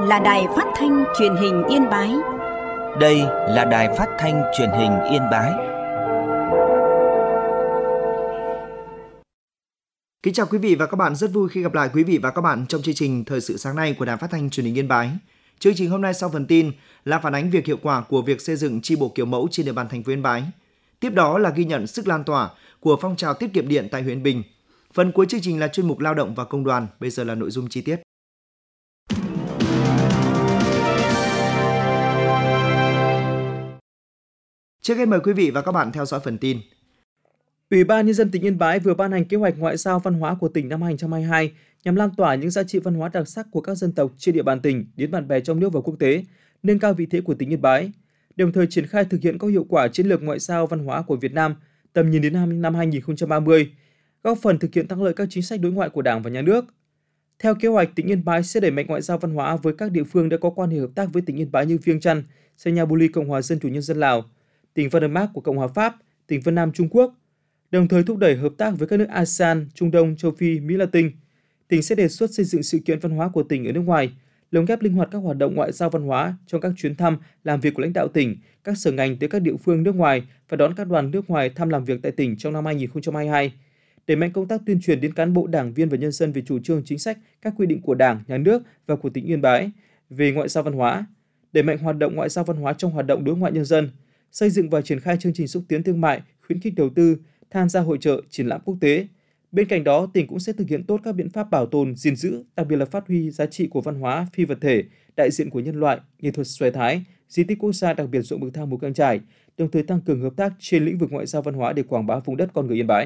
là Đài Phát thanh Truyền hình Yên Bái. Đây là Đài Phát thanh Truyền hình Yên Bái. Kính chào quý vị và các bạn, rất vui khi gặp lại quý vị và các bạn trong chương trình Thời sự sáng nay của Đài Phát thanh Truyền hình Yên Bái. Chương trình hôm nay sau phần tin là phản ánh việc hiệu quả của việc xây dựng chi bộ kiểu mẫu trên địa bàn thành phố Yên Bái. Tiếp đó là ghi nhận sức lan tỏa của phong trào tiết kiệm điện tại huyện Bình. Phần cuối chương trình là chuyên mục lao động và công đoàn. Bây giờ là nội dung chi tiết. Trước hết mời quý vị và các bạn theo dõi phần tin. Ủy ban Nhân dân tỉnh Yên Bái vừa ban hành kế hoạch ngoại giao văn hóa của tỉnh năm 2022 nhằm lan tỏa những giá trị văn hóa đặc sắc của các dân tộc trên địa bàn tỉnh đến bạn bè trong nước và quốc tế, nâng cao vị thế của tỉnh Yên Bái, đồng thời triển khai thực hiện có hiệu quả chiến lược ngoại giao văn hóa của Việt Nam tầm nhìn đến năm 2030, góp phần thực hiện thắng lợi các chính sách đối ngoại của Đảng và Nhà nước. Theo kế hoạch, tỉnh Yên Bái sẽ đẩy mạnh ngoại giao văn hóa với các địa phương đã có quan hệ hợp tác với tỉnh Yên Bái như Viêng Chăn, Sanya-Buli, Cộng hòa Dân chủ Nhân dân Lào, tỉnh Văn của Cộng hòa Pháp, tỉnh Vân Nam Trung Quốc, đồng thời thúc đẩy hợp tác với các nước ASEAN, Trung Đông, Châu Phi, Mỹ Latin. Tỉnh sẽ đề xuất xây dựng sự kiện văn hóa của tỉnh ở nước ngoài, lồng ghép linh hoạt các hoạt động ngoại giao văn hóa trong các chuyến thăm, làm việc của lãnh đạo tỉnh, các sở ngành tới các địa phương nước ngoài và đón các đoàn nước ngoài thăm làm việc tại tỉnh trong năm 2022. Đẩy mạnh công tác tuyên truyền đến cán bộ, đảng viên và nhân dân về chủ trương chính sách, các quy định của Đảng, Nhà nước và của tỉnh Yên Bái về ngoại giao văn hóa. Đẩy mạnh hoạt động ngoại giao văn hóa trong hoạt động đối ngoại nhân dân, xây dựng và triển khai chương trình xúc tiến thương mại, khuyến khích đầu tư, tham gia hội chợ, triển lãm quốc tế. Bên cạnh đó, tỉnh cũng sẽ thực hiện tốt các biện pháp bảo tồn, gìn giữ, đặc biệt là phát huy giá trị của văn hóa phi vật thể, đại diện của nhân loại, nghệ thuật xòe Thái, di tích quốc gia đặc biệt ruộng bậc thang Mù Căng Chải, đồng thời tăng cường hợp tác trên lĩnh vực ngoại giao văn hóa để quảng bá vùng đất con người Yên Bái.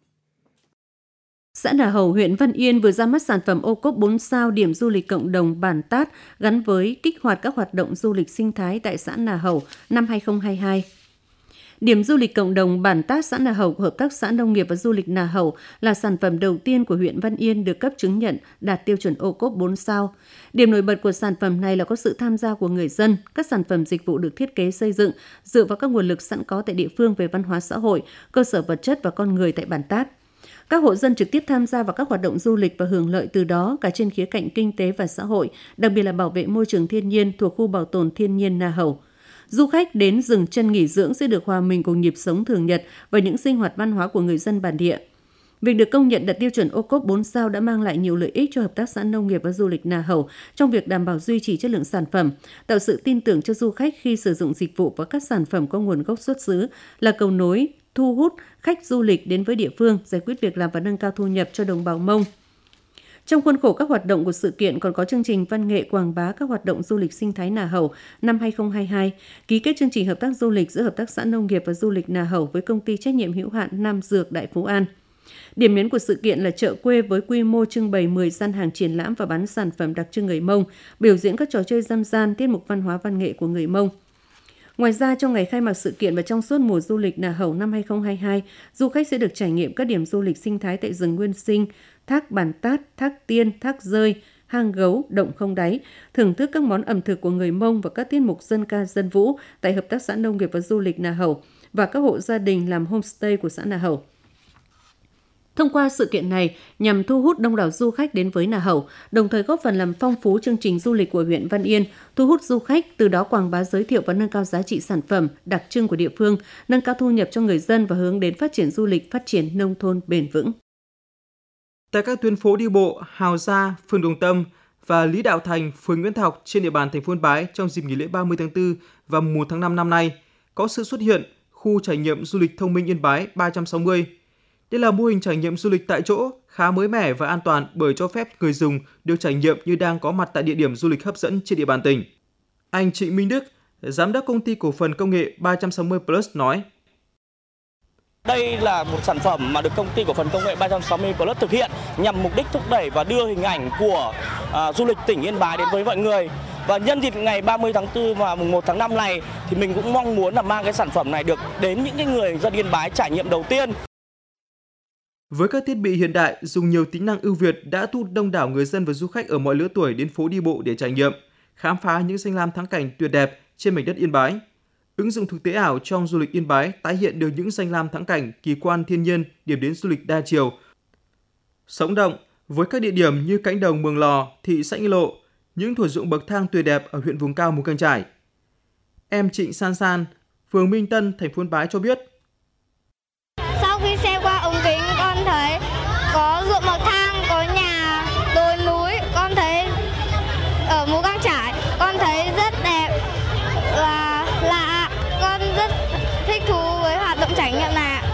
Xã Nà Hầu, huyện Văn Yên vừa ra mắt sản phẩm ô cốp 4 sao điểm du lịch cộng đồng Bản Tát gắn với kích hoạt các hoạt động du lịch sinh thái tại xã Nà Hầu năm 2022. Điểm du lịch cộng đồng Bản Tát xã Nà Hầu của Hợp tác xã Nông nghiệp và Du lịch Nà Hầu là sản phẩm đầu tiên của huyện Văn Yên được cấp chứng nhận đạt tiêu chuẩn ô cốp 4 sao. Điểm nổi bật của sản phẩm này là có sự tham gia của người dân, các sản phẩm dịch vụ được thiết kế xây dựng dựa vào các nguồn lực sẵn có tại địa phương về văn hóa xã hội, cơ sở vật chất và con người tại Bản Tát. Các hộ dân trực tiếp tham gia vào các hoạt động du lịch và hưởng lợi từ đó cả trên khía cạnh kinh tế và xã hội, đặc biệt là bảo vệ môi trường thiên nhiên thuộc khu bảo tồn thiên nhiên Nà Hầu. Du khách đến dừng chân nghỉ dưỡng sẽ được hòa mình cùng nhịp sống thường nhật và những sinh hoạt văn hóa của người dân bản địa. Việc được công nhận đạt tiêu chuẩn ô cốp 4 sao đã mang lại nhiều lợi ích cho Hợp tác xã Nông nghiệp và Du lịch Nà Hầu trong việc đảm bảo duy trì chất lượng sản phẩm, tạo sự tin tưởng cho du khách khi sử dụng dịch vụ và các sản phẩm có nguồn gốc xuất xứ, là cầu nối thu hút khách du lịch đến với địa phương, giải quyết việc làm và nâng cao thu nhập cho đồng bào Mông. Trong khuôn khổ các hoạt động của sự kiện còn có chương trình văn nghệ quảng bá các hoạt động du lịch sinh thái Nà Hầu năm 2022, ký kết chương trình hợp tác du lịch giữa Hợp tác xã Nông nghiệp và Du lịch Nà Hầu với công ty trách nhiệm hữu hạn Nam Dược Đại Phú An. Điểm nhấn của sự kiện là chợ quê với quy mô trưng bày 10 gian hàng triển lãm và bán sản phẩm đặc trưng người Mông, biểu diễn các trò chơi dân gian, tiết mục văn hóa văn nghệ của người Mông. Ngoài ra, trong ngày khai mạc sự kiện và trong suốt mùa du lịch Nà Hầu năm 2022, du khách sẽ được trải nghiệm các điểm du lịch sinh thái tại rừng nguyên sinh, thác Bản Tát, thác Tiên, thác Rơi, hang Gấu, động không đáy, thưởng thức các món ẩm thực của người Mông và các tiết mục dân ca dân vũ tại Hợp tác xã Nông nghiệp và Du lịch Nà Hầu và các hộ gia đình làm homestay của xã Nà Hầu. Thông qua sự kiện này nhằm thu hút đông đảo du khách đến với Nà Hầu, đồng thời góp phần làm phong phú chương trình du lịch của huyện Văn Yên, thu hút du khách, từ đó quảng bá giới thiệu và nâng cao giá trị sản phẩm đặc trưng của địa phương, nâng cao thu nhập cho người dân và hướng đến phát triển du lịch, phát triển nông thôn bền vững. Tại các tuyến phố đi bộ Hào Gia, phường Đồng Tâm và Lý Đạo Thành, phường Nguyễn Thọc trên địa bàn thành phố Yên Bái trong dịp nghỉ lễ 30 tháng 4 và 1 tháng 5 năm nay, có sự xuất hiện khu trải nghiệm du lịch thông minh Yên Bái 360. Đây là mô hình trải nghiệm du lịch tại chỗ khá mới mẻ và an toàn bởi cho phép người dùng được trải nghiệm như đang có mặt tại địa điểm du lịch hấp dẫn trên địa bàn tỉnh. Anh Trịnh Minh Đức, giám đốc công ty cổ phần công nghệ 360 Plus nói: Đây là một sản phẩm mà được công ty cổ phần công nghệ 360 Plus thực hiện nhằm mục đích thúc đẩy và đưa hình ảnh của du lịch tỉnh Yên Bái đến với mọi người. Và nhân dịp ngày 30 tháng 4 và mùng 1 tháng 5 này thì mình cũng mong muốn là mang cái sản phẩm này được đến những cái người dân Yên Bái trải nghiệm đầu tiên. Với các thiết bị hiện đại dùng nhiều tính năng ưu việt đã thu hút đông đảo người dân và du khách ở mọi lứa tuổi đến phố đi bộ để trải nghiệm, khám phá những danh lam thắng cảnh tuyệt đẹp trên mảnh đất Yên Bái. Ứng dụng thực tế ảo trong du lịch Yên Bái tái hiện được những danh lam thắng cảnh, kỳ quan thiên nhiên, điểm đến du lịch đa chiều, sống động với các địa điểm như cánh đồng Mường Lò, thị xã Nghĩa Lộ, những thửa ruộng bậc thang tuyệt đẹp ở huyện vùng cao Mù Cang Chải. Em Trịnh San San, phường Minh Tân, thành phố Yên Bái cho biết. Sau khi xem qua ống kính, con thấy có ruộng bậc thang, có nhà, đồi núi, con thấy ở Mù Cang Chải, con thấy rất đẹp và lạ, con rất thích thú với hoạt động trải nghiệm này.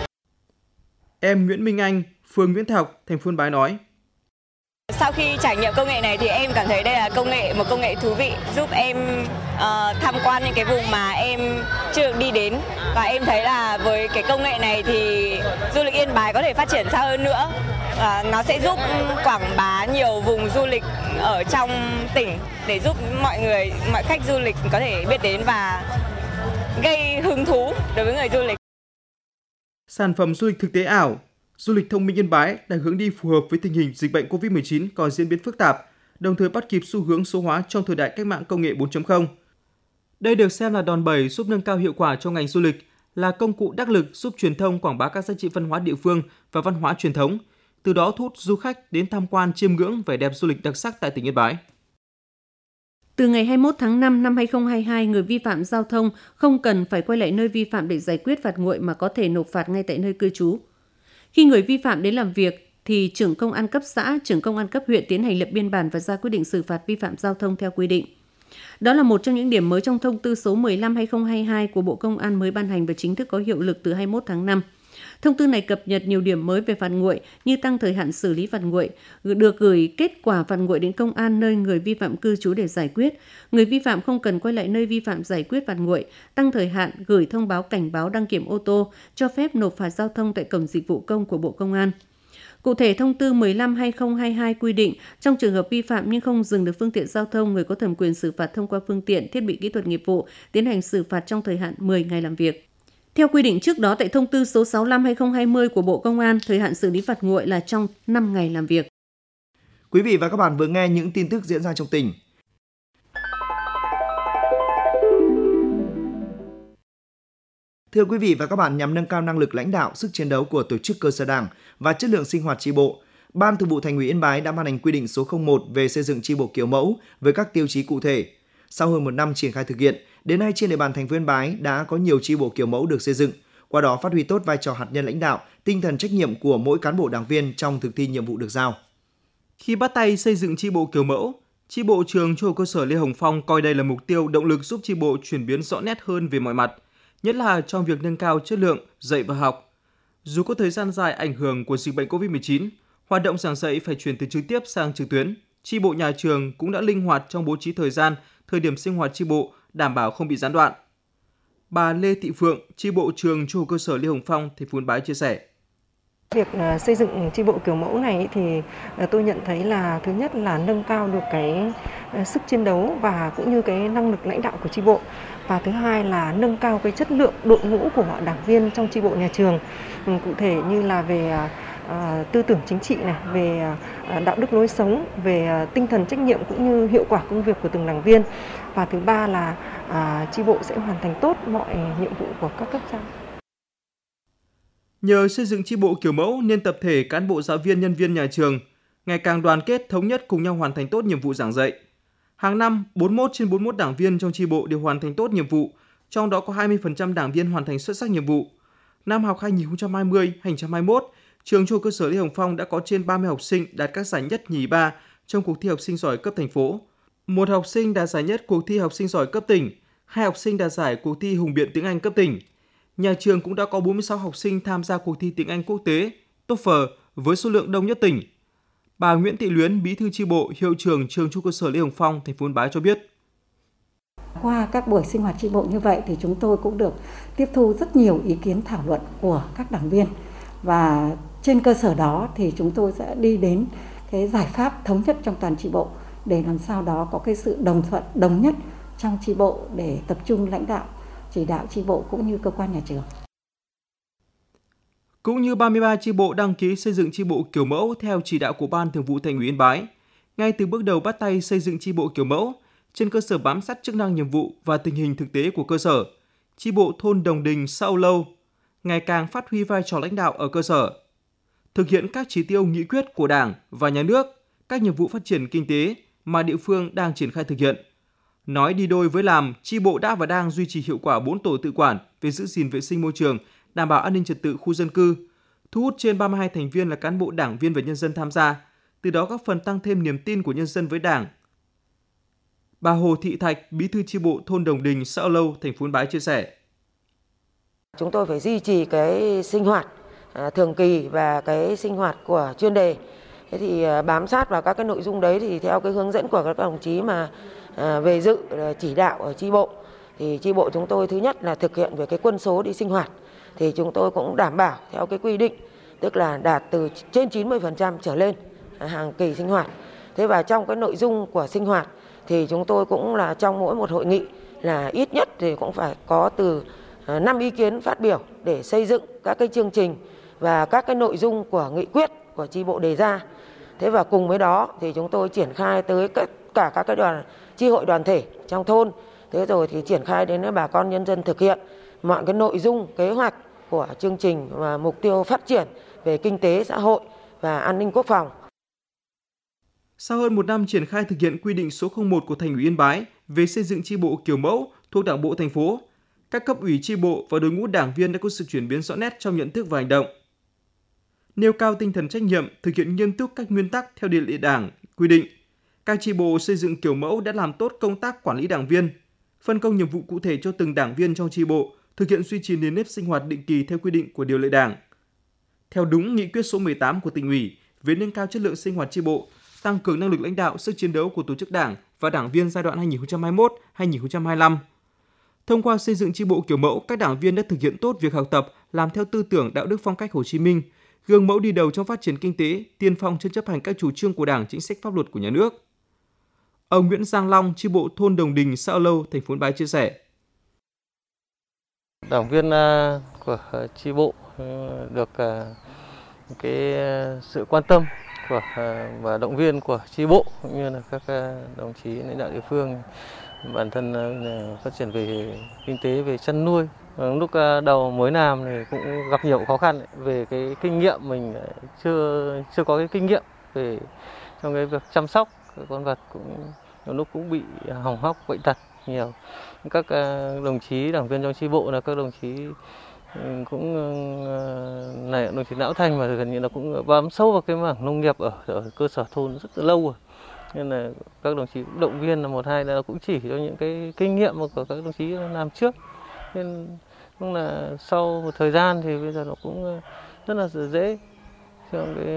Em Nguyễn Minh Anh, phường Nguyễn Thọc, thành phố Yên Bái nói. Sau khi trải nghiệm công nghệ này thì em cảm thấy đây là một công nghệ thú vị, giúp em tham quan những cái vùng mà em chưa được đi đến, và em thấy là với cái công nghệ này thì du lịch Yên Bái có thể phát triển xa hơn nữa. Nó sẽ giúp quảng bá nhiều vùng du lịch ở trong tỉnh để giúp mọi khách du lịch có thể biết đến và gây hứng thú đối với người du lịch. Sản phẩm du lịch thực tế ảo, du lịch thông minh Yên Bái đang hướng đi phù hợp với tình hình dịch bệnh COVID-19 còn diễn biến phức tạp, đồng thời bắt kịp xu hướng số hóa trong thời đại cách mạng công nghệ 4.0. Đây được xem là đòn bẩy giúp nâng cao hiệu quả cho ngành du lịch, là công cụ đắc lực giúp truyền thông quảng bá các giá trị văn hóa địa phương và văn hóa truyền thống, từ đó thu hút du khách đến tham quan chiêm ngưỡng vẻ đẹp du lịch đặc sắc tại tỉnh Yên Bái. Từ ngày 21 tháng 5 năm 2022, người vi phạm giao thông không cần phải quay lại nơi vi phạm để giải quyết phạt nguội mà có thể nộp phạt ngay tại nơi cư trú. Khi người vi phạm đến làm việc, thì trưởng công an cấp xã, trưởng công an cấp huyện tiến hành lập biên bản và ra quyết định xử phạt vi phạm giao thông theo quy định. Đó là một trong những điểm mới trong thông tư số 15/2022 của Bộ Công an mới ban hành và chính thức có hiệu lực từ 21 tháng 5. Thông tư này cập nhật nhiều điểm mới về phạt nguội như tăng thời hạn xử lý phạt nguội, được gửi kết quả phạt nguội đến công an nơi người vi phạm cư trú để giải quyết. Người vi phạm không cần quay lại nơi vi phạm giải quyết phạt nguội, tăng thời hạn gửi thông báo cảnh báo đăng kiểm ô tô, cho phép nộp phạt giao thông tại cổng dịch vụ công của Bộ Công an. Cụ thể, thông tư 15/2022 quy định trong trường hợp vi phạm nhưng không dừng được phương tiện giao thông, người có thẩm quyền xử phạt thông qua phương tiện, thiết bị kỹ thuật nghiệp vụ, tiến hành xử phạt trong thời hạn 10 ngày làm việc. Theo quy định trước đó tại thông tư số 65/2020 của Bộ Công an, thời hạn xử lý phạt nguội là trong 5 ngày làm việc. Quý vị và các bạn vừa nghe những tin tức diễn ra trong tỉnh. Thưa quý vị và các bạn, nhằm nâng cao năng lực lãnh đạo, sức chiến đấu của tổ chức cơ sở Đảng và chất lượng sinh hoạt chi bộ, Ban Thường vụ Thành ủy Yên Bái đã ban hành quy định số 01 về xây dựng chi bộ kiểu mẫu với các tiêu chí cụ thể. Sau hơn một năm triển khai thực hiện, đến nay trên địa bàn thành phố Yên Bái đã có nhiều chi bộ kiểu mẫu được xây dựng, qua đó phát huy tốt vai trò hạt nhân lãnh đạo, tinh thần trách nhiệm của mỗi cán bộ đảng viên trong thực thi nhiệm vụ được giao. Khi bắt tay xây dựng chi bộ kiểu mẫu, chi bộ trường Trung học cơ sở Lê Hồng Phong coi đây là mục tiêu động lực giúp chi bộ chuyển biến rõ nét hơn về mọi mặt, nhất là trong việc nâng cao chất lượng dạy và học. Dù có thời gian dài ảnh hưởng của dịch bệnh COVID-19, hoạt động giảng dạy phải chuyển từ trực tiếp sang trực tuyến, chi bộ nhà trường cũng đã linh hoạt trong bố trí thời gian, thời điểm sinh hoạt chi bộ đảm bảo không bị gián đoạn. Bà Lê Thị Phượng, chi bộ trường Trung học cơ sở Lê Hồng Phong, thành phố Yên Bái chia sẻ. Việc xây dựng chi bộ kiểu mẫu này thì tôi nhận thấy là thứ nhất là nâng cao được cái sức chiến đấu và cũng như cái năng lực lãnh đạo của chi bộ. Và thứ hai là nâng cao cái chất lượng đội ngũ của mọi đảng viên trong chi bộ nhà trường. Cụ thể như là về tư tưởng chính trị này, về đạo đức lối sống, về tinh thần trách nhiệm cũng như hiệu quả công việc của từng đảng viên. Và thứ ba là chi bộ sẽ hoàn thành tốt mọi nhiệm vụ của các cấp xã. Nhờ xây dựng chi bộ kiểu mẫu nên tập thể cán bộ giáo viên nhân viên nhà trường ngày càng đoàn kết thống nhất cùng nhau hoàn thành tốt nhiệm vụ giảng dạy. Hàng năm, 41 trên 41 đảng viên trong chi bộ đều hoàn thành tốt nhiệm vụ, trong đó có 20% đảng viên hoàn thành xuất sắc nhiệm vụ. Năm học 2020-2021, trường Trung học cơ sở Lê Hồng Phong đã có trên 30 học sinh đạt các giải nhất, nhì, ba trong cuộc thi học sinh giỏi cấp thành phố. 1 học sinh đạt giải nhất cuộc thi học sinh giỏi cấp tỉnh, 2 học sinh đạt giải cuộc thi hùng biện tiếng Anh cấp tỉnh. Nhà trường cũng đã có 46 học sinh tham gia cuộc thi tiếng Anh quốc tế, TOEFL với số lượng đông nhất tỉnh. Bà Nguyễn Thị Luyến, bí thư chi bộ, hiệu trưởng trường Trung học cơ sở Lê Hồng Phong, thành phố Yên Bái cho biết. Qua các buổi sinh hoạt chi bộ như vậy thì chúng tôi cũng được tiếp thu rất nhiều ý kiến thảo luận của các đảng viên. Và trên cơ sở đó thì chúng tôi sẽ đi đến cái giải pháp thống nhất trong toàn chi bộ để làm sao đó có cái sự đồng thuận, đồng nhất trong chi bộ để tập trung lãnh đạo, chỉ đạo chi bộ cũng như cơ quan nhà trường. Cũng như 33 chi bộ đăng ký xây dựng chi bộ kiểu mẫu theo chỉ đạo của Ban Thường vụ Thành ủy Yên Bái, ngay từ bước đầu bắt tay xây dựng chi bộ kiểu mẫu, trên cơ sở bám sát chức năng nhiệm vụ và tình hình thực tế của cơ sở, chi bộ thôn Đồng Đình, xã Âu Lâu ngày càng phát huy vai trò lãnh đạo ở cơ sở, thực hiện các chỉ tiêu nghị quyết của Đảng và Nhà nước, các nhiệm vụ phát triển kinh tế, mà địa phương đang triển khai thực hiện. Nói đi đôi với làm, chi bộ đã và đang duy trì hiệu quả 4 tổ tự quản về giữ gìn vệ sinh môi trường, đảm bảo an ninh trật tự khu dân cư, thu hút trên 32 thành viên là cán bộ đảng viên và nhân dân tham gia, từ đó góp phần tăng thêm niềm tin của nhân dân với Đảng. Bà Hồ Thị Thạch, bí thư chi bộ thôn Đồng Đình, xã Âu Lâu, thành phố Yên Bái chia sẻ. Chúng tôi phải duy trì cái sinh hoạt thường kỳ và cái sinh hoạt của chuyên đề. Thế thì bám sát vào các cái nội dung đấy thì theo cái hướng dẫn của các đồng chí mà về dự chỉ đạo ở chi bộ thì chi bộ chúng tôi thứ nhất là thực hiện về cái quân số đi sinh hoạt thì chúng tôi cũng đảm bảo theo cái quy định, tức là đạt từ trên 90% trở lên hàng kỳ sinh hoạt. Thế và trong cái nội dung của sinh hoạt thì chúng tôi cũng là trong mỗi một hội nghị là ít nhất thì cũng phải có từ 5 ý kiến phát biểu để xây dựng các cái chương trình và các cái nội dung của nghị quyết của chi bộ đề ra. Thế và cùng với đó thì chúng tôi triển khai tới cả các cái chi hội đoàn thể trong thôn. Thế rồi thì triển khai đến bà con nhân dân thực hiện mọi cái nội dung kế hoạch của chương trình và mục tiêu phát triển về kinh tế xã hội và an ninh quốc phòng. Sau hơn một năm triển khai thực hiện quy định số 01 của Thành ủy Yên Bái về xây dựng chi bộ kiểu mẫu thuộc Đảng bộ thành phố, các cấp ủy chi bộ và đội ngũ đảng viên đã có sự chuyển biến rõ nét trong nhận thức và hành động. Nêu cao tinh thần trách nhiệm, thực hiện nghiêm túc các nguyên tắc theo điều lệ Đảng quy định, các chi bộ xây dựng kiểu mẫu đã làm tốt công tác quản lý đảng viên, phân công nhiệm vụ cụ thể cho từng đảng viên trong chi bộ, thực hiện duy trì nền nếp sinh hoạt định kỳ theo quy định của điều lệ Đảng. Theo đúng nghị quyết số 18 của Tỉnh ủy về nâng cao chất lượng sinh hoạt chi bộ, tăng cường năng lực lãnh đạo, sức chiến đấu của tổ chức đảng và đảng viên giai đoạn 2021-2025. Thông qua xây dựng chi bộ kiểu mẫu, các đảng viên đã thực hiện tốt việc học tập, làm theo tư tưởng đạo đức phong cách Hồ Chí Minh, gương mẫu đi đầu trong phát triển kinh tế, tiên phong trong chấp hành các chủ trương của Đảng, chính sách pháp luật của nhà nước. Ông Nguyễn Giang Long, chi bộ thôn Đồng Đình, xã Âu Lâu, thành phố Yên Bái chia sẻ. Đảng viên của chi bộ được cái sự quan tâm của và động viên của chi bộ cũng như là các đồng chí lãnh đạo địa phương. Bản thân phát triển về kinh tế, về chăn nuôi. Lúc đầu mới làm thì cũng gặp nhiều khó khăn về cái kinh nghiệm, mình chưa có cái kinh nghiệm về trong cái việc chăm sóc con vật, cũng nhiều lúc cũng bị hỏng hóc, bệnh tật nhiều. Các đồng chí đảng viên trong chi bộ là các đồng chí cũng này, đồng chí Lão Thành mà gần như là cũng bám sâu vào cái mảng nông nghiệp ở cơ sở thôn rất là lâu rồi. Nên là các đồng chí cũng động viên là một hai là cũng chỉ cho những cái kinh nghiệm của các đồng chí làm trước. Nên cũng là sau một thời gian thì bây giờ nó cũng rất là dễ trong cái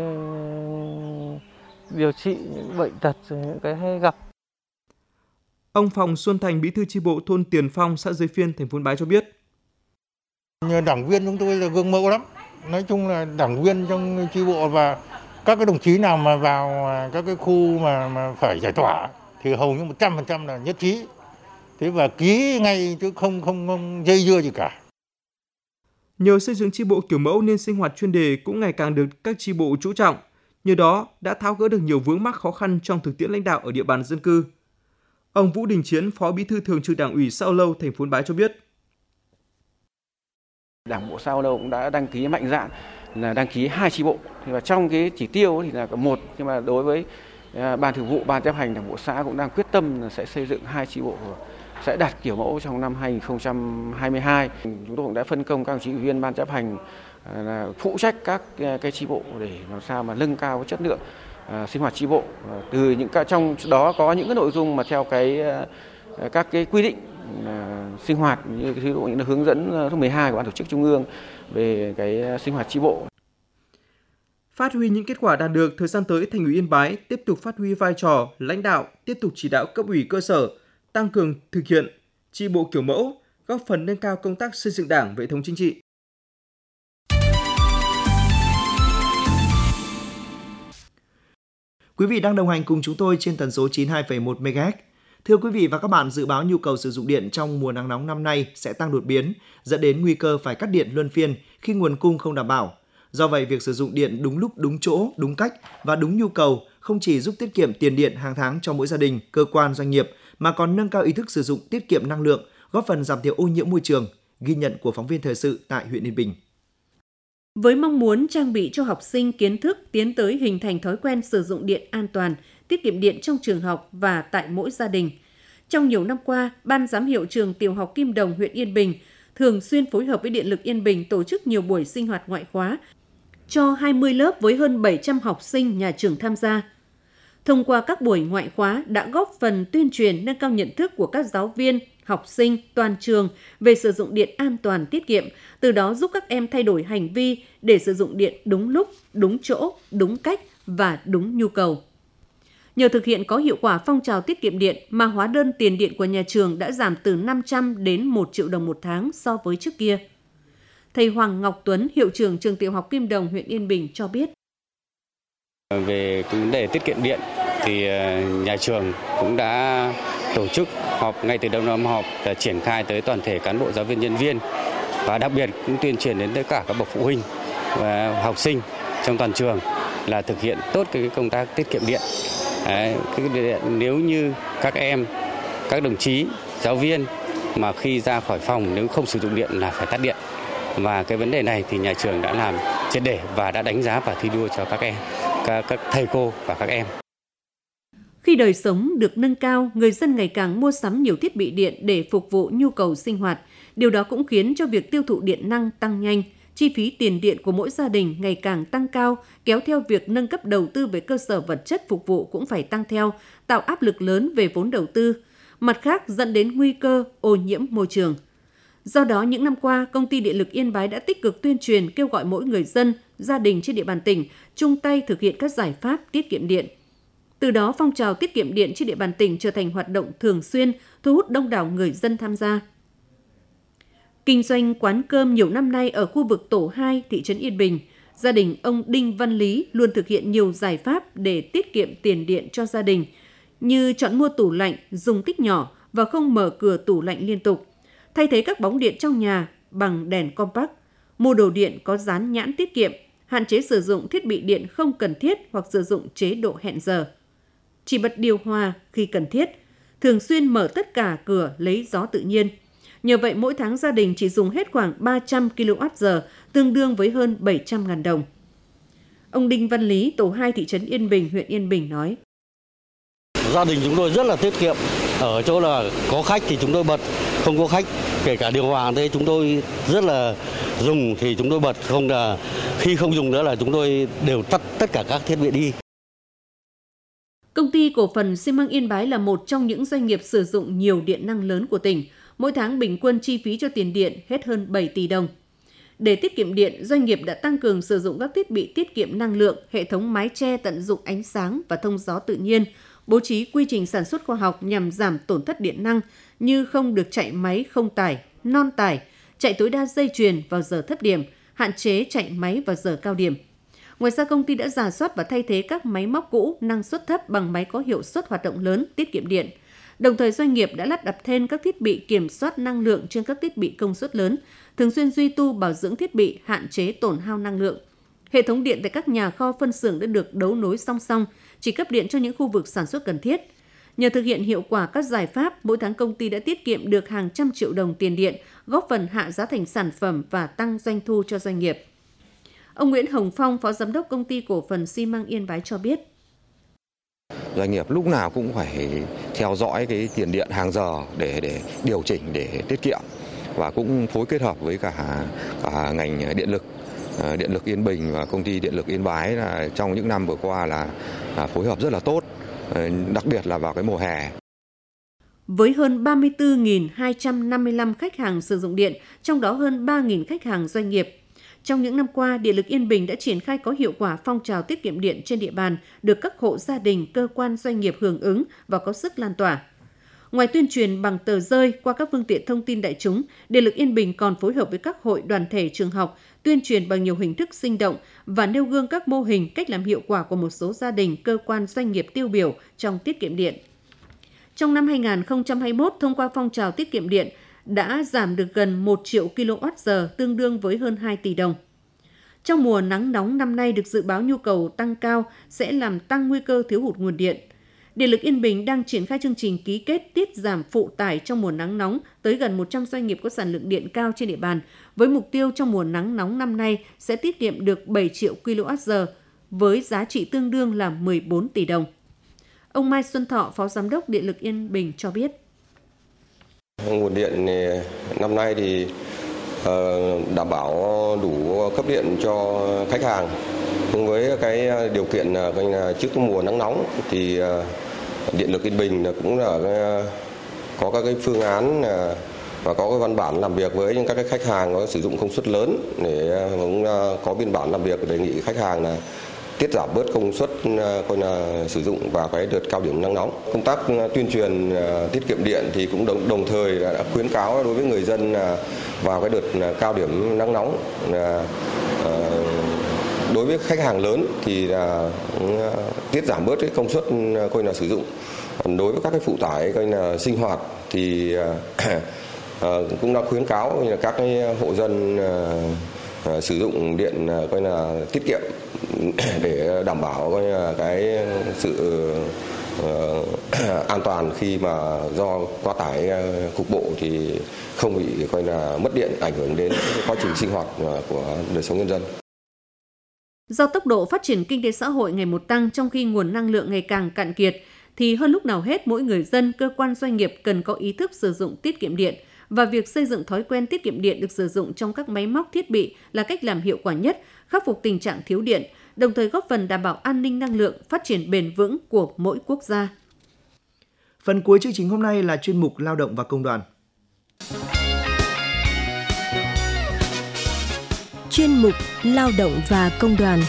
điều trị những bệnh tật, những cái hay gặp. Ông Phòng Xuân Thành, bí thư chi bộ thôn Tiền Phong, xã Giới Phiên, thành phố Yên Bái cho biết. Đảng viên chúng tôi là gương mẫu lắm. Nói chung là đảng viên trong chi bộ và các cái đồng chí nào mà vào các cái khu mà phải giải tỏa thì hầu như 100% là nhất trí. Thế và ký ngay chứ không dây dưa gì cả. Nhờ xây dựng chi bộ kiểu mẫu nên sinh hoạt chuyên đề cũng ngày càng được các chi bộ chú trọng. Nhờ đó đã tháo gỡ được nhiều vướng mắc khó khăn trong thực tiễn lãnh đạo ở địa bàn dân cư. Ông Vũ Đình Chiến, Phó Bí thư Thường trực Đảng ủy xã Âu Lâu, thành phố Yên Bái cho biết. Đảng bộ xã Âu Lâu cũng đã đăng ký mạnh dạn là đăng ký 2 chi bộ. Thì và trong cái chỉ tiêu thì là có 1, nhưng mà đối với ban thường vụ, ban chấp hành đảng bộ xã cũng đang quyết tâm là sẽ xây dựng 2 chi bộ sẽ đạt kiểu mẫu trong năm 2022. Chúng tôi cũng đã phân công các đồng chí ủy viên ban chấp hành là phụ trách các cái chi bộ để làm sao mà nâng cao cái chất lượng sinh hoạt chi bộ. Từ những trong đó có những cái nội dung mà theo các cái quy định sinh hoạt như ví dụ như hướng dẫn số 12 của ban tổ chức trung ương về cái sinh hoạt chi bộ. Phát huy những kết quả đạt được, thời gian tới Thành ủy Yên Bái tiếp tục phát huy vai trò lãnh đạo, tiếp tục chỉ đạo cấp ủy cơ sở tăng cường thực hiện chi bộ kiểu mẫu, góp phần nâng cao công tác xây dựng Đảng, hệ thống chính trị. Quý vị đang đồng hành cùng chúng tôi trên tần số 92,1 MHz. Thưa quý vị và các bạn, dự báo nhu cầu sử dụng điện trong mùa nắng nóng năm nay sẽ tăng đột biến, dẫn đến nguy cơ phải cắt điện luân phiên khi nguồn cung không đảm bảo. Do vậy, việc sử dụng điện đúng lúc, đúng chỗ, đúng cách và đúng nhu cầu không chỉ giúp tiết kiệm tiền điện hàng tháng cho mỗi gia đình, cơ quan, doanh nghiệp, mà còn nâng cao ý thức sử dụng tiết kiệm năng lượng, góp phần giảm thiểu ô nhiễm môi trường. Ghi nhận của phóng viên thời sự tại huyện Yên Bình. Với mong muốn trang bị cho học sinh kiến thức tiến tới hình thành thói quen sử dụng điện an toàn, tiết kiệm điện trong trường học và tại mỗi gia đình. Trong nhiều năm qua, Ban giám hiệu trường tiểu học Kim Đồng, huyện Yên Bình thường xuyên phối hợp với Điện lực Yên Bình tổ chức nhiều buổi sinh hoạt ngoại khóa cho 20 lớp với hơn 700 học sinh nhà trường tham gia. Thông qua các buổi ngoại khóa đã góp phần tuyên truyền nâng cao nhận thức của các giáo viên, học sinh, toàn trường về sử dụng điện an toàn tiết kiệm, từ đó giúp các em thay đổi hành vi để sử dụng điện đúng lúc, đúng chỗ, đúng cách và đúng nhu cầu. Nhờ thực hiện có hiệu quả phong trào tiết kiệm điện mà hóa đơn tiền điện của nhà trường đã giảm từ 500 đến 1 triệu đồng một tháng so với trước kia. Thầy Hoàng Ngọc Tuấn, hiệu trưởng trường tiểu học Kim Đồng, huyện Yên Bình cho biết. Về cái vấn đề tiết kiệm điện thì nhà trường cũng đã tổ chức họp ngay từ đầu năm học, triển khai tới toàn thể cán bộ giáo viên nhân viên và đặc biệt cũng tuyên truyền đến tất cả các bậc phụ huynh và học sinh trong toàn trường là thực hiện tốt cái công tác tiết kiệm điện. Nếu như các em, các đồng chí, giáo viên mà khi ra khỏi phòng nếu không sử dụng điện là phải tắt điện. Và cái vấn đề này thì nhà trường đã làm triệt để và đã đánh giá và thi đua cho các em, các thầy cô và các em. Khi đời sống được nâng cao, người dân ngày càng mua sắm nhiều thiết bị điện để phục vụ nhu cầu sinh hoạt. Điều đó cũng khiến cho việc tiêu thụ điện năng tăng nhanh, chi phí tiền điện của mỗi gia đình ngày càng tăng cao, kéo theo việc nâng cấp đầu tư về cơ sở vật chất phục vụ cũng phải tăng theo, tạo áp lực lớn về vốn đầu tư. Mặt khác dẫn đến nguy cơ ô nhiễm môi trường. Do đó, những năm qua, Công ty Điện lực Yên Bái đã tích cực tuyên truyền kêu gọi mỗi người dân, gia đình trên địa bàn tỉnh chung tay thực hiện các giải pháp tiết kiệm điện. Từ đó, phong trào tiết kiệm điện trên địa bàn tỉnh trở thành hoạt động thường xuyên, thu hút đông đảo người dân tham gia. Kinh doanh quán cơm nhiều năm nay ở khu vực Tổ 2, thị trấn Yên Bình, gia đình ông Đinh Văn Lý luôn thực hiện nhiều giải pháp để tiết kiệm tiền điện cho gia đình, như chọn mua tủ lạnh dung tích nhỏ và không mở cửa tủ lạnh liên tục, thay thế các bóng điện trong nhà bằng đèn compact, mua đồ điện có dán nhãn tiết kiệm, hạn chế sử dụng thiết bị điện không cần thiết hoặc sử dụng chế độ hẹn giờ. Chỉ bật điều hòa khi cần thiết, thường xuyên mở tất cả cửa lấy gió tự nhiên. Nhờ vậy, mỗi tháng gia đình chỉ dùng hết khoảng 300 kWh, tương đương với hơn 700.000 đồng. Ông Đinh Văn Lý, Tổ 2, thị trấn Yên Bình, huyện Yên Bình nói. Gia đình chúng tôi rất là tiết kiệm. Ở chỗ là có khách thì chúng tôi bật, không có khách, kể cả điều hòa đây chúng tôi rất là dùng thì chúng tôi bật, không là khi không dùng nữa là chúng tôi đều tắt tất cả các thiết bị đi. Công ty cổ phần xi măng Yên Bái là một trong những doanh nghiệp sử dụng nhiều điện năng lớn của tỉnh. Mỗi tháng bình quân chi phí cho tiền điện hết hơn 7 tỷ đồng. Để tiết kiệm điện, doanh nghiệp đã tăng cường sử dụng các thiết bị tiết kiệm năng lượng, hệ thống mái che tận dụng ánh sáng và thông gió tự nhiên, bố trí quy trình sản xuất khoa học nhằm giảm tổn thất điện năng như không được chạy máy không tải, non tải, chạy tối đa dây chuyền vào giờ thấp điểm, hạn chế chạy máy vào giờ cao điểm. Ngoài ra, công ty đã rà soát và thay thế các máy móc cũ năng suất thấp bằng máy có hiệu suất hoạt động lớn, tiết kiệm điện. Đồng thời, doanh nghiệp đã lắp đặt thêm các thiết bị kiểm soát năng lượng trên các thiết bị công suất lớn, thường xuyên duy tu bảo dưỡng thiết bị, hạn chế tổn hao năng lượng. Hệ thống điện tại các nhà kho phân xưởng đã được đấu nối song song, chỉ cấp điện cho những khu vực sản xuất cần thiết. Nhờ thực hiện hiệu quả các giải pháp, mỗi tháng công ty đã tiết kiệm được hàng trăm triệu đồng tiền điện, góp phần hạ giá thành sản phẩm và tăng doanh thu cho doanh nghiệp. Ông Nguyễn Hồng Phong, Phó Giám đốc Công ty Cổ phần xi măng Yên Bái cho biết. Doanh nghiệp lúc nào cũng phải theo dõi cái tiền điện hàng giờ để điều chỉnh, để tiết kiệm, và cũng phối kết hợp với cả ngành điện lực Yên Bình và Công ty Điện lực Yên Bái là trong những năm vừa qua là phối hợp rất là tốt, đặc biệt là vào cái mùa hè. Với hơn 34.255 khách hàng sử dụng điện, trong đó hơn 3.000 khách hàng doanh nghiệp. Trong những năm qua, Điện lực Yên Bình đã triển khai có hiệu quả phong trào tiết kiệm điện trên địa bàn, được các hộ gia đình, cơ quan doanh nghiệp hưởng ứng và có sức lan tỏa. Ngoài tuyên truyền bằng tờ rơi qua các phương tiện thông tin đại chúng, Điện lực Yên Bình còn phối hợp với các hội đoàn thể trường học, tuyên truyền bằng nhiều hình thức sinh động và nêu gương các mô hình cách làm hiệu quả của một số gia đình, cơ quan doanh nghiệp tiêu biểu trong tiết kiệm điện. Trong năm 2021, thông qua phong trào tiết kiệm điện, đã giảm được gần 1 triệu kWh, tương đương với hơn 2 tỷ đồng. Trong mùa nắng nóng năm nay được dự báo nhu cầu tăng cao sẽ làm tăng nguy cơ thiếu hụt nguồn điện. Điện lực Yên Bình đang triển khai chương trình ký kết tiết giảm phụ tải trong mùa nắng nóng tới gần 100 doanh nghiệp có sản lượng điện cao trên địa bàn, với mục tiêu trong mùa nắng nóng năm nay sẽ tiết kiệm được 7 triệu kWh với giá trị tương đương là 14 tỷ đồng. Ông Mai Xuân Thọ, Phó Giám đốc Điện lực Yên Bình cho biết. Nguồn điện năm nay thì đảm bảo đủ cấp điện cho khách hàng. Cùng với cái điều kiện trước mùa nắng nóng thì Điện lực Yên Bình cũng là có các cái phương án và có cái văn bản làm việc với các cái khách hàng có sử dụng công suất lớn để cũng có biên bản làm việc đề nghị khách hàng là tiết giảm bớt công suất sử dụng vào cái đợt cao điểm nắng nóng. Công tác tuyên truyền tiết kiệm điện thì cũng đồng thời đã khuyến cáo đối với người dân vào cái đợt cao điểm nắng nóng. Đối với khách hàng lớn thì là tiết giảm bớt cái công suất sử dụng. Còn đối với các cái phụ tải sinh hoạt thì cũng đã khuyến cáo các cái hộ dân sử dụng điện tiết kiệm để đảm bảo cái sự an toàn khi mà do quá tải cục bộ thì không bị mất điện, ảnh hưởng đến quá trình sinh hoạt của đời sống nhân dân. Do tốc độ phát triển kinh tế xã hội ngày một tăng trong khi nguồn năng lượng ngày càng cạn kiệt, thì hơn lúc nào hết mỗi người dân, cơ quan doanh nghiệp cần có ý thức sử dụng tiết kiệm điện, và việc xây dựng thói quen tiết kiệm điện được sử dụng trong các máy móc thiết bị là cách làm hiệu quả nhất, khắc phục tình trạng thiếu điện, đồng thời góp phần đảm bảo an ninh năng lượng, phát triển bền vững của mỗi quốc gia. Phần cuối chương trình hôm nay là chuyên mục Lao động và Công đoàn. Chuyên mục Lao động và Công đoàn.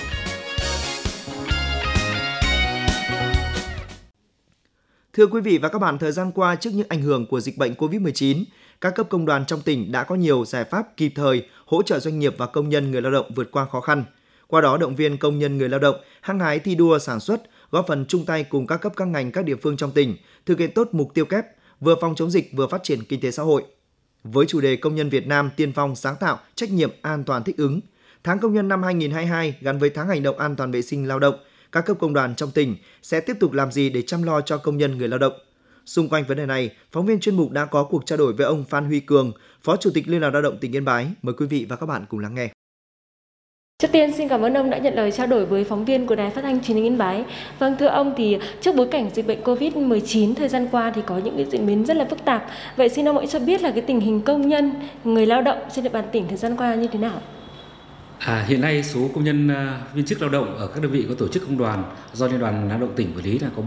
Thưa quý vị và các bạn, thời gian qua trước những ảnh hưởng của dịch bệnh COVID-19, các cấp công đoàn trong tỉnh đã có nhiều giải pháp kịp thời hỗ trợ doanh nghiệp và công nhân người lao động vượt qua khó khăn. Qua đó động viên công nhân người lao động hăng hái thi đua sản xuất, góp phần chung tay cùng các cấp các ngành các địa phương trong tỉnh thực hiện tốt mục tiêu kép vừa phòng chống dịch vừa phát triển kinh tế xã hội. Với chủ đề Công nhân Việt Nam tiên phong sáng tạo, trách nhiệm, an toàn thích ứng, Tháng Công nhân năm 2022 gắn với Tháng Hành động an toàn vệ sinh lao động, các cấp công đoàn trong tỉnh sẽ tiếp tục làm gì để chăm lo cho công nhân người lao động? Xung quanh vấn đề này, phóng viên chuyên mục đã có cuộc trao đổi với ông Phan Huy Cường, Phó Chủ tịch Liên đoàn Lao động tỉnh Yên Bái. Mời quý vị và các bạn cùng lắng nghe. Trước tiên xin cảm ơn ông đã nhận lời trao đổi với phóng viên của Đài Phát thanh Truyền hình Yên Bái. Vâng, thưa ông, thì trước bối cảnh dịch bệnh Covid-19 thời gian qua thì có những cái diễn biến rất là phức tạp. Vậy xin ông hãy cho biết là cái tình hình công nhân, người lao động trên địa bàn tỉnh thời gian qua như thế nào? Hiện nay số công nhân viên chức lao động ở các đơn vị có tổ chức công đoàn do Liên đoàn Lao động tỉnh quản lý là có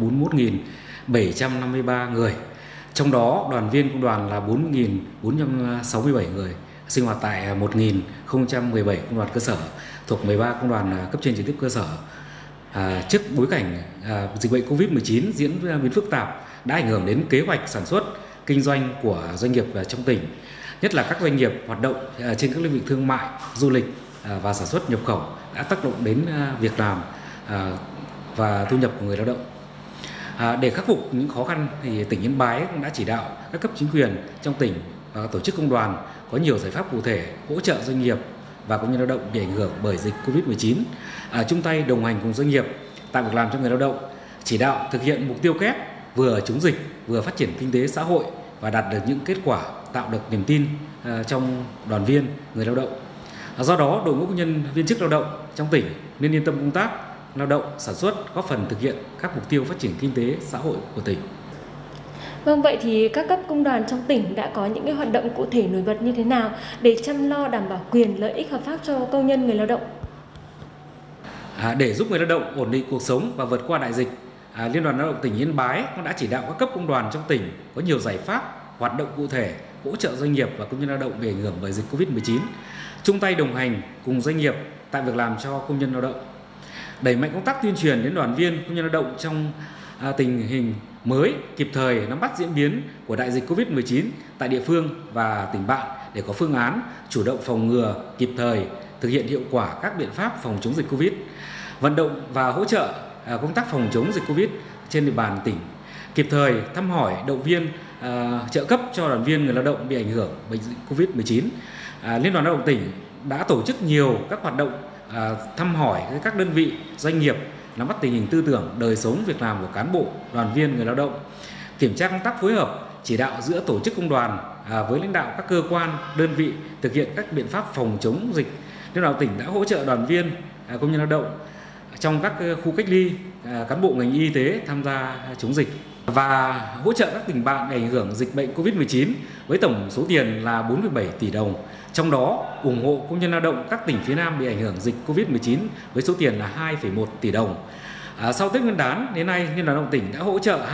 41.753 người. Trong đó đoàn viên công đoàn là 4.467 người, sinh hoạt tại 1.017 công đoàn cơ sở thuộc 13 công đoàn cấp trên trực tiếp cơ sở. Trước bối cảnh dịch bệnh Covid-19 diễn biến phức tạp đã ảnh hưởng đến kế hoạch sản xuất, kinh doanh của doanh nghiệp trong tỉnh, nhất là các doanh nghiệp hoạt động trên các lĩnh vực thương mại, du lịch và sản xuất nhập khẩu đã tác động đến việc làm và thu nhập của người lao động. Để khắc phục những khó khăn thì tỉnh Yên Bái cũng đã chỉ đạo các cấp chính quyền trong tỉnh và tổ chức công đoàn có nhiều giải pháp cụ thể hỗ trợ doanh nghiệp và công nhân lao động bị ảnh hưởng bởi dịch Covid-19, chung tay đồng hành cùng doanh nghiệp tạo việc làm cho người lao động, chỉ đạo thực hiện mục tiêu kép vừa chống dịch vừa phát triển kinh tế xã hội và đạt được những kết quả tạo được niềm tin trong đoàn viên người lao động. Do đó, đội ngũ công nhân viên chức lao động trong tỉnh nên yên tâm công tác, lao động, sản xuất, góp phần thực hiện các mục tiêu phát triển kinh tế xã hội của tỉnh. Vâng, vậy thì các cấp công đoàn trong tỉnh đã có những cái hoạt động cụ thể nổi bật như thế nào để chăm lo đảm bảo quyền lợi ích hợp pháp cho công nhân người lao động? Để giúp người lao động ổn định cuộc sống và vượt qua đại dịch, Liên đoàn Lao động tỉnh Yên Bái cũng đã chỉ đạo các cấp công đoàn trong tỉnh có nhiều giải pháp, hoạt động cụ thể hỗ trợ doanh nghiệp và công nhân lao động bị ảnh hưởng bởi dịch Covid-19, chung tay đồng hành cùng doanh nghiệp tạo việc làm cho công nhân lao động, đẩy mạnh công tác tuyên truyền đến đoàn viên công nhân lao động trong tình hình mới, kịp thời nắm bắt diễn biến của đại dịch Covid-19 tại địa phương và tỉnh bạn để có phương án chủ động phòng ngừa, kịp thời thực hiện hiệu quả các biện pháp phòng chống dịch Covid, vận động và hỗ trợ công tác phòng chống dịch Covid trên địa bàn tỉnh, kịp thời thăm hỏi, động viên, trợ cấp cho đoàn viên người lao động bị ảnh hưởng bởi dịch Covid-19. Liên đoàn Lao động tỉnh đã tổ chức nhiều các hoạt động thăm hỏi các đơn vị, doanh nghiệp, nắm bắt tình hình tư tưởng, đời sống, việc làm của cán bộ, đoàn viên, người lao động, kiểm tra công tác phối hợp, chỉ đạo giữa tổ chức công đoàn với lãnh đạo các cơ quan, đơn vị thực hiện các biện pháp phòng chống dịch. Liên đoàn tỉnh đã hỗ trợ đoàn viên, công nhân lao động trong các khu cách ly, cán bộ ngành y tế tham gia chống dịch và hỗ trợ các tỉnh bạn bị ảnh hưởng dịch bệnh Covid-19 với tổng số tiền là 4,7 tỷ đồng. Trong đó ủng hộ công nhân lao động các tỉnh phía Nam bị ảnh hưởng dịch Covid-19 với số tiền là 2,1 tỷ đồng. Sau Tết Nguyên đán đến nay, Liên đoàn Lao động tỉnh đã hỗ trợ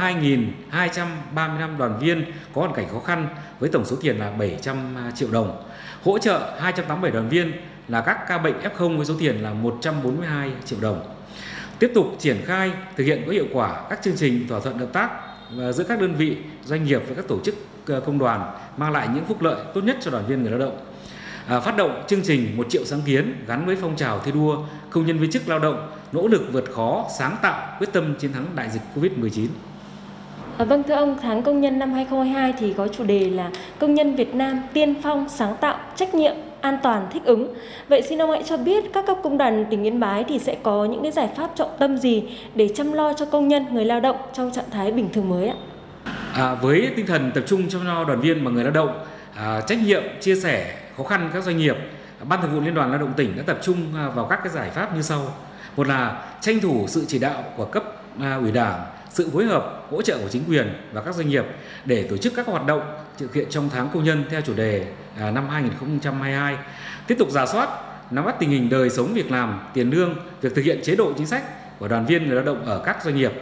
2.235 đoàn viên có hoàn cảnh khó khăn với tổng số tiền là 700 triệu đồng. Hỗ trợ 287 đoàn viên là các ca bệnh F0 với số tiền là 142 triệu đồng. Tiếp tục triển khai thực hiện có hiệu quả các chương trình thỏa thuận hợp tác giữa các đơn vị, doanh nghiệp và các tổ chức công đoàn mang lại những phúc lợi tốt nhất cho đoàn viên người lao động. Phát động chương trình 1 triệu sáng kiến gắn với phong trào thi đua công nhân viên chức lao động nỗ lực vượt khó, sáng tạo, quyết tâm chiến thắng đại dịch Covid-19. Vâng, thưa ông, tháng công nhân năm 2022 thì có chủ đề là công nhân Việt Nam tiên phong, sáng tạo, trách nhiệm, an toàn, thích ứng. Vậy xin ông hãy cho biết các cấp công đoàn tỉnh Yên Bái thì sẽ có những cái giải pháp trọng tâm gì để chăm lo cho công nhân, người lao động trong trạng thái bình thường mới ạ? Với tinh thần tập trung chăm lo đoàn viên và người lao động, trách nhiệm, chia sẻ khó khăn các doanh nghiệp, Ban Thường vụ Liên đoàn Lao động tỉnh đã tập trung vào các cái giải pháp như sau. Một là tranh thủ sự chỉ đạo của cấp ủy Đảng, sự phối hợp, hỗ trợ của chính quyền và các doanh nghiệp để tổ chức các hoạt động thực hiện trong tháng công nhân theo chủ đề năm 2022. Tiếp tục rà soát, nắm bắt tình hình đời sống, việc làm, tiền lương, việc thực hiện chế độ chính sách của đoàn viên người lao động ở các doanh nghiệp.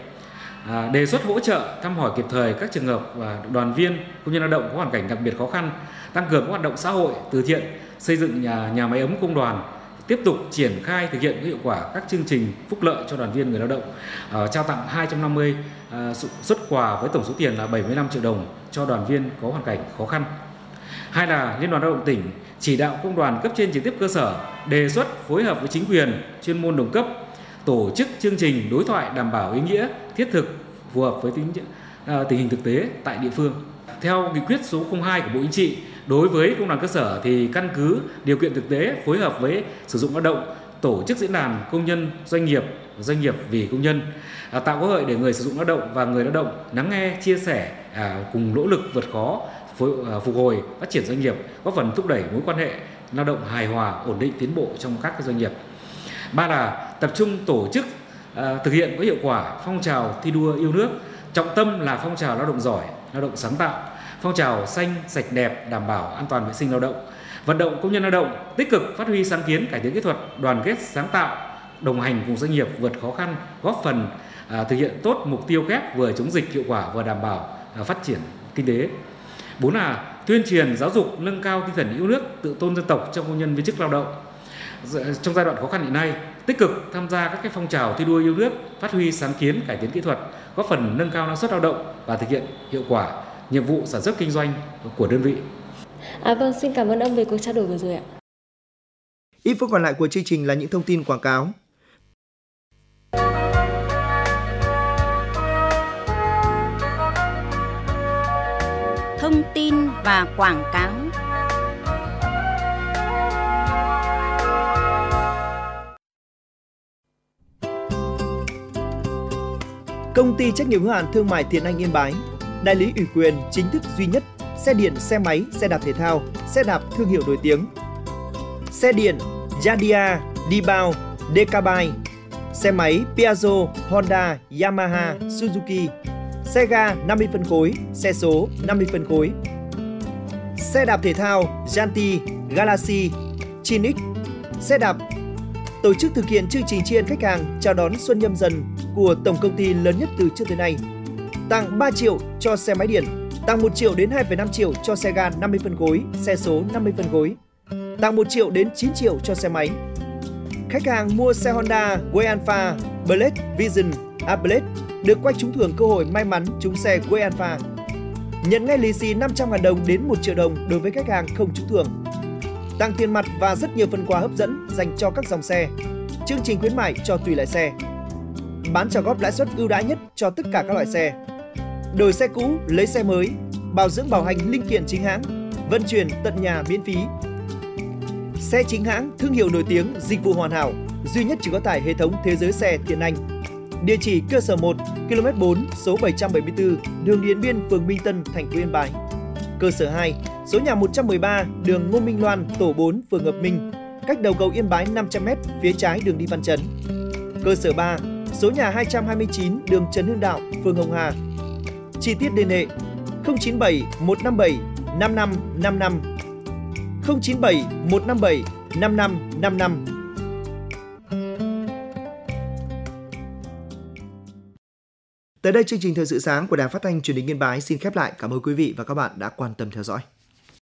Đề xuất hỗ trợ, thăm hỏi kịp thời các trường hợp đoàn viên, công nhân lao động có hoàn cảnh đặc biệt khó khăn, tăng cường các hoạt động xã hội, từ thiện, xây dựng nhà máy ấm công đoàn, tiếp tục triển khai thực hiện có hiệu quả các chương trình phúc lợi cho đoàn viên người lao động, trao tặng 250 suất quà với tổng số tiền là 75 triệu đồng cho đoàn viên có hoàn cảnh khó khăn. Hai là Liên đoàn Lao động tỉnh chỉ đạo công đoàn cấp trên trực tiếp cơ sở đề xuất phối hợp với chính quyền, chuyên môn đồng cấp tổ chức chương trình đối thoại đảm bảo ý nghĩa, thiết thực, phù hợp với tình hình thực tế tại địa phương. Theo nghị quyết số 02 của Bộ Chính trị, đối với công đoàn cơ sở thì căn cứ điều kiện thực tế phối hợp với sử dụng lao động, tổ chức diễn đàn công nhân, doanh nghiệp vì công nhân, tạo cơ hội để người sử dụng lao động và người lao động lắng nghe, chia sẻ, cùng nỗ lực vượt khó, phục hồi, phát triển doanh nghiệp, góp phần thúc đẩy mối quan hệ lao động hài hòa, ổn định, tiến bộ trong các doanh nghiệp. Ba là tập trung tổ chức thực hiện có hiệu quả phong trào thi đua yêu nước, trọng tâm là phong trào lao động giỏi, lao động sáng tạo, phong trào xanh, sạch, đẹp, đảm bảo an toàn vệ sinh lao động, vận động công nhân lao động tích cực phát huy sáng kiến, cải tiến kỹ thuật, đoàn kết sáng tạo, đồng hành cùng doanh nghiệp vượt khó khăn, góp phần thực hiện tốt mục tiêu kép vừa chống dịch hiệu quả vừa đảm bảo phát triển kinh tế. 4 là tuyên truyền giáo dục nâng cao tinh thần yêu nước, tự tôn dân tộc trong công nhân viên chức lao động. Trong giai đoạn khó khăn hiện nay, tích cực tham gia các phong trào thi đua yêu nước, phát huy sáng kiến, cải tiến kỹ thuật, góp phần nâng cao năng suất lao động và thực hiện hiệu quả nhiệm vụ sản xuất kinh doanh của đơn vị. Vâng, xin cảm ơn ông về cuộc trao đổi vừa rồi ạ. Ít phút còn lại của chương trình là những thông tin quảng cáo. Thông tin và quảng cáo. Công ty trách nhiệm hữu hạn thương mại Tiền Anh Yên Bái, đại lý ủy quyền chính thức duy nhất xe điện, xe máy, xe đạp thể thao, xe đạp thương hiệu nổi tiếng. Xe điện Yadia, Dibao, Decabike, xe máy Piaggio, Honda, Yamaha, Suzuki, xe ga 50 phân khối, xe số 50 phân khối. Xe đạp thể thao Yanti, Galaxy, Chinix, xe đạp. Tổ chức thực hiện chương trình tri ân khách hàng chào đón Xuân Nhâm Dần của tổng công ty lớn nhất từ trước tới nay. Tặng 3 triệu cho xe máy điện, tặng 1 triệu đến 2,5 triệu cho xe ga 50 phân khối, xe số 50 phân khối. Tặng 1 triệu đến 9 triệu cho xe máy. Khách hàng mua xe Honda Way Alpha, Blade Vision, Blade được quay trúng thưởng cơ hội may mắn trúng xe Way Alpha. Nhận ngay lì xì 500.000 đồng đến 1 triệu đồng đối với khách hàng không trúng thưởng. Tặng tiền mặt và rất nhiều phần quà hấp dẫn dành cho các dòng xe. Chương trình khuyến mại cho tùy loại xe. Bán trả góp lãi suất ưu đãi nhất cho tất cả các loại xe. Đổi xe cũ, lấy xe mới, bảo dưỡng bảo hành linh kiện chính hãng, vận chuyển tận nhà miễn phí. Xe chính hãng, thương hiệu nổi tiếng, dịch vụ hoàn hảo, duy nhất chỉ có tại hệ thống Thế giới xe Tiền Anh. Địa chỉ cơ sở 1, km 4, số 774, đường Điện Biên, phường Minh Tân, thành phố Yên Bái. Cơ sở 2, số nhà 113, đường Ngô Minh Loan, tổ 4, phường Hợp Minh, cách đầu cầu Yên Bái 500m, phía trái đường đi Văn Chấn. Cơ sở 3, số nhà 229 đường Trần Hưng Đạo, phường Hồng Hà. Chi tiết liên hệ 097 157 5555 097 157 5555. Tới đây chương trình Thời sự sáng của Đài Phát thanh Truyền hình Yên Bái xin khép lại. Cảm ơn quý vị và các bạn đã quan tâm theo dõi.